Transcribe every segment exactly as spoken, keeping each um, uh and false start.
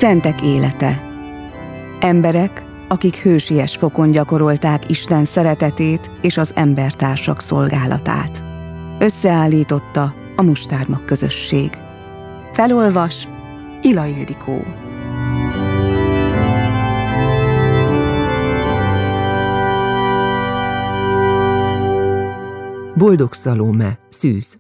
Szentek élete. Emberek, akik hősies fokon gyakorolták Isten szeretetét és az embertársak szolgálatát. Összeállította a Mustármag közösség. Felolvas Ila Ildikó. Boldog Szalóme, szűz.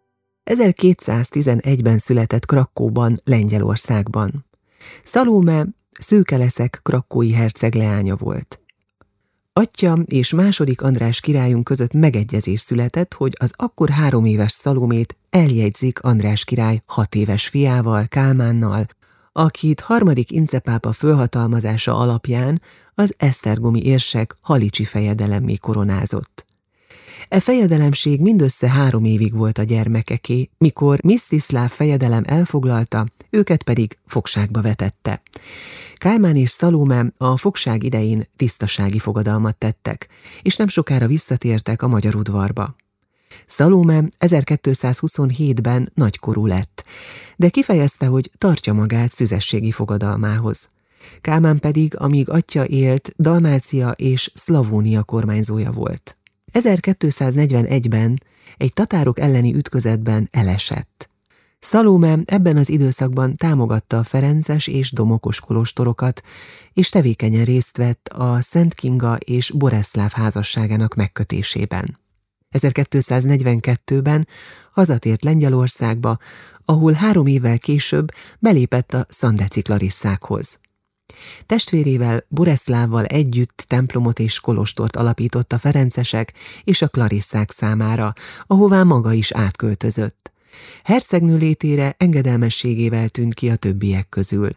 ezerkétszáztizenegyben született Krakkóban, Lengyelországban. Szalóme Szőkeleszek krakkói herceg leánya volt. Atyja és második András királyunk között megegyezés született, hogy az akkor három éves Szalómét eljegyzik András király hat éves fiával, Kálmánnal, akit harmadik Ince pápa fölhatalmazása alapján az esztergomi érsek halicsi fejedelemmé koronázott. E fejedelemség mindössze három évig volt a gyermekeké, mikor Msztiszláv fejedelem elfoglalta, őket pedig fogságba vetette. Kálmán és Szalóme a fogság idején tisztasági fogadalmat tettek, és nem sokára visszatértek a magyar udvarba. Szalóme ezerkétszázhuszonhétben nagykorú lett, de kifejezte, hogy tartja magát szüzességi fogadalmához. Kálmán pedig, amíg atya élt, Dalmácia és Szlavónia kormányzója volt. ezerkétszáznegyvenegyben egy tatárok elleni ütközetben elesett. Szalóme ebben az időszakban támogatta a ferences és domokos kolostorokat, és tevékenyen részt vett a Szent Kinga és Boreszláv házasságának megkötésében. ezerkétszáznegyvenkettőben hazatért Lengyelországba, ahol három évvel később belépett a Szandeci Klarisszákhoz. Testvérével, Boreszlávval együtt templomot és kolostort alapított a ferencesek és a klarisszák számára, ahová maga is átköltözött. Hercegnő létére engedelmességével tűnt ki a többiek közül.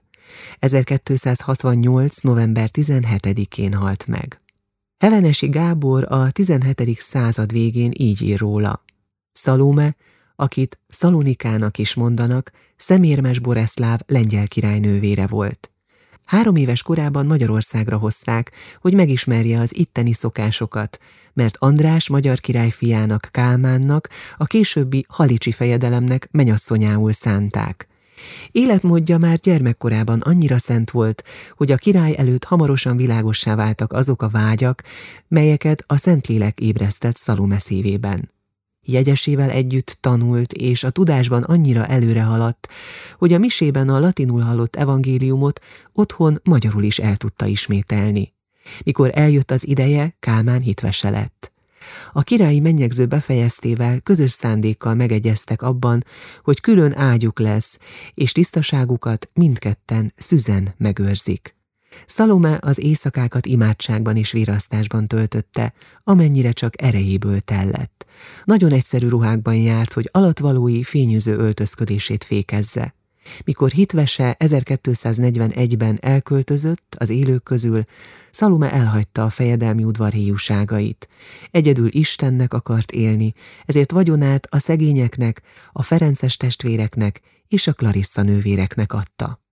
ezerkétszázhatvannyolc. november tizenhetedikén halt meg. Hevenesi Gábor a tizenhetedik század végén így ír róla. Szalóme, akit Szalonikának is mondanak, Szemérmes Boreszláv lengyel királynővére volt. Három éves korában Magyarországra hozták, hogy megismerje az itteni szokásokat, mert András magyar király fiának, Kálmánnak, a későbbi halicsi fejedelemnek menyasszonyául szánták. Életmódja már gyermekkorában annyira szent volt, hogy a király előtt hamarosan világossá váltak azok a vágyak, melyeket a Szentlélek ébresztett Szalóme szívében. Jegyesével együtt tanult, és a tudásban annyira előre haladt, hogy a misében a latinul hallott evangéliumot otthon magyarul is el tudta ismételni. Mikor eljött az ideje, Kálmán hitvese lett. A királyi mennyegző befejeztével közös szándékkal megegyeztek abban, hogy külön ágyuk lesz, és tisztaságukat mindketten szüzen megőrzik. Szalóme az éjszakákat imádságban és virasztásban töltötte, amennyire csak erejéből tellett. Nagyon egyszerű ruhákban járt, hogy alattvalói fényűző öltözködését fékezze. Mikor hitvese ezerkétszáznegyvenegyben elköltözött az élők közül, Szalóme elhagyta a fejedelmi udvar héjúságait. Egyedül Istennek akart élni, ezért vagyonát a szegényeknek, a ferences testvéreknek és a Klarissza nővéreknek adta.